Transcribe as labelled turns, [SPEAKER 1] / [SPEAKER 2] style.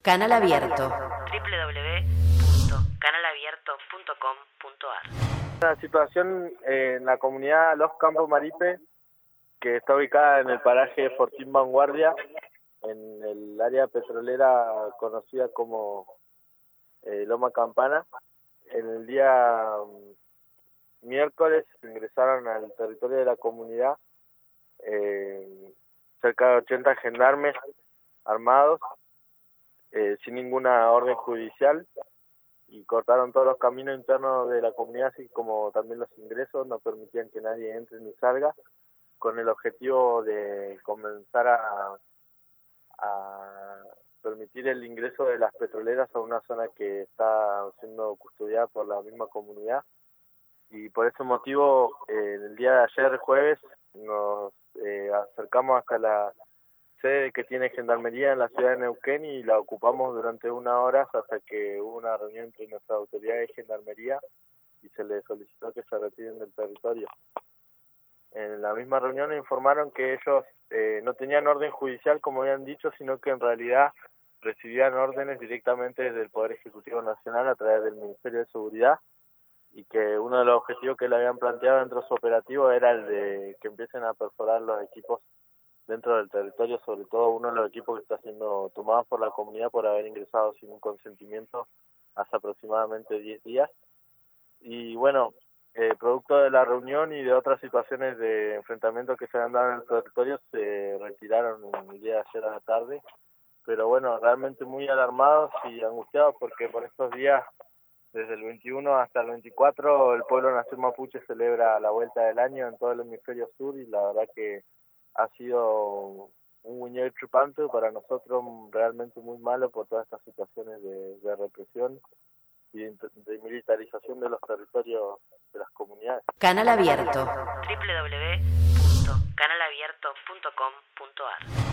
[SPEAKER 1] Canal Abierto.
[SPEAKER 2] www.canalabierto.com.ar. La situación en la comunidad Los Campos Maripe, que está ubicada en el paraje Fortín Vanguardia, en el área petrolera conocida como Loma Campana. En el día miércoles ingresaron al territorio de la comunidad cerca de 80 gendarmes armados sin ninguna orden judicial, y cortaron todos los caminos internos de la comunidad, así como también los ingresos. No permitían que nadie entre ni salga, con el objetivo de comenzar a permitir el ingreso de las petroleras a una zona que está siendo custodiada por la misma comunidad. Y por ese motivo, el día de ayer, jueves, nos acercamos hasta la sede que tiene Gendarmería en la ciudad de Neuquén y la ocupamos durante 1 hora hasta que hubo una reunión entre nuestras autoridades de Gendarmería y se les solicitó que se retiren del territorio. En la misma reunión informaron que ellos no tenían orden judicial, como habían dicho, sino que en realidad recibían órdenes directamente desde el Poder Ejecutivo Nacional a través del Ministerio de Seguridad, y que uno de los objetivos que le habían planteado dentro de su operativo era el de que empiecen a perforar los equipos dentro del territorio, sobre todo uno de los equipos que está siendo tomado por la comunidad por haber ingresado sin un consentimiento hace aproximadamente 10 días. Y bueno, producto de la reunión y de otras situaciones de enfrentamiento que se han dado en el territorio, se retiraron el día de ayer a la tarde. Pero bueno, realmente muy alarmados y angustiados, porque por estos días, desde el 21 hasta el 24, el pueblo nación mapuche celebra la vuelta del año en todo el hemisferio sur, y la verdad que ha sido un muñeco chupante para nosotros, realmente muy malo por todas estas situaciones de represión y de militarización de los territorios de las comunidades.
[SPEAKER 1] Canal Abierto.
[SPEAKER 3] www.canalabierto.com.ar